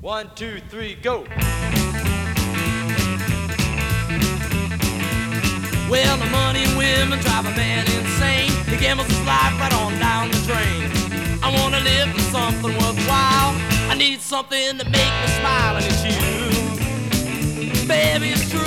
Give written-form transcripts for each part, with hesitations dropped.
One, two, three, go. Well, the money and women drive a man insane. He gambles his life right on down the drain. I wanna live for something worthwhile. I need something to make me smile, and it's you, baby, it's true.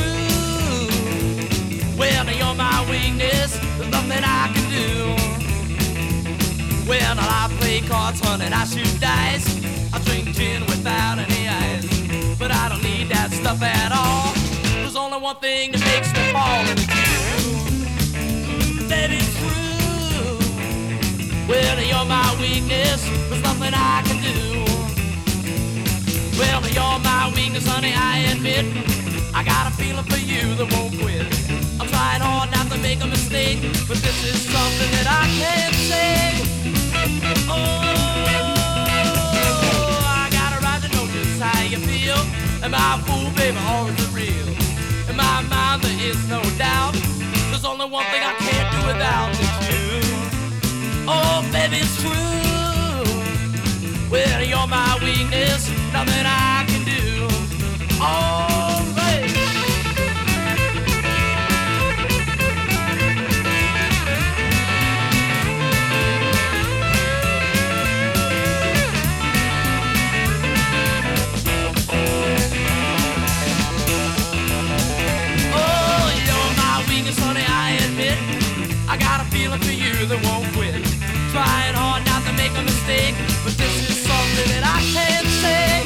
Well, you're my weakness, there's nothing I can do. Well, I play cards, honey, and I shoot dice. I drink gin without any ice, but I don't need that stuff at all. There's only one thing that makes me fall, and it's you, baby, it's true. Well, you're my weakness, there's nothing I can do. Well, you're my weakness, honey, I admit. I got a feeling for you that won't quit. I'm trying hard not to make a mistake, but this is something that I can't say. Oh, I got a right to know just how you feel. Am I a fool, baby, or is it real? In my mind there is no doubt. There's only one thing I can't do without, it's you. Oh, baby, it's true. Well, you're my weakness, nothing I can do. Oh, baby. Oh, you're my weakness, honey, I admit. I got a feeling for you that won't quit. Trying hard not to make a mistake, but this is something that I can't say.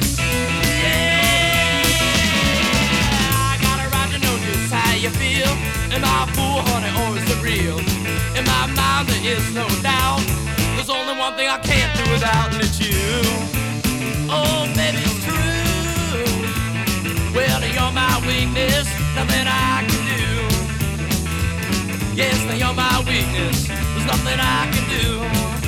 Yeah, I got a right to know just how you feel. Am I a fool, honey, or is it real? In my mind there is no doubt. There's only one thing I can't do without, and it's you. Oh, baby, it's true. Well, you're my weakness, nothing I can do. Yes, now you're my weakness, there's nothing I can do.